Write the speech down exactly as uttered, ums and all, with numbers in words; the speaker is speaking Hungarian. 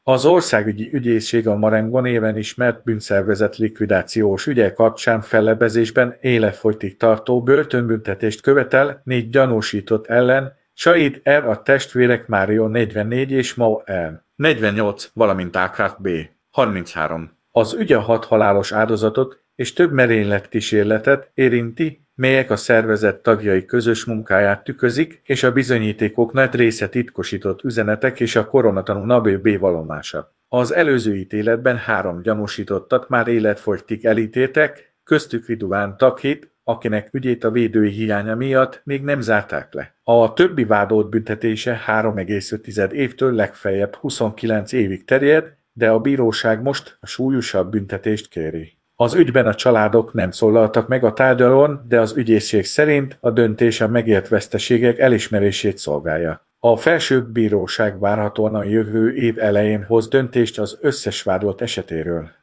Az országügyi ügyészség a Marengon néven ismert bűnszervezet likvidációs ügye kapcsán fellebezésben életfogytig tartó börtönbüntetést követel négy gyanúsított ellen, Said R. a testvérek Mário negyvennégy és Mao R. negyvennyolc, valamint Ákrák B. harminchárom. Az ügy a hat halálos áldozatot és több merényletkísérletet érinti, melyek a szervezet tagjai közös munkáját tükrözik, és a bizonyítékok nagy része titkosított üzenetek és a koronatanú Nabil B. vallomása. Az előző ítéletben három gyanúsítottat már életfogytig elítéltek, köztük Riduván Takhit, akinek ügyét a védői hiánya miatt még nem zárták le. A többi vádolt büntetése három egész öt évtől legfeljebb huszonkilenc évig terjed, de a bíróság most a súlyosabb büntetést kéri. Az ügyben a családok nem szólaltak meg a tárgyalón, de az ügyészség szerint a döntés a megélt veszteségek elismerését szolgálja. A felsőbb bíróság várhatóan a jövő év elején hoz döntést az összes vádolt esetéről.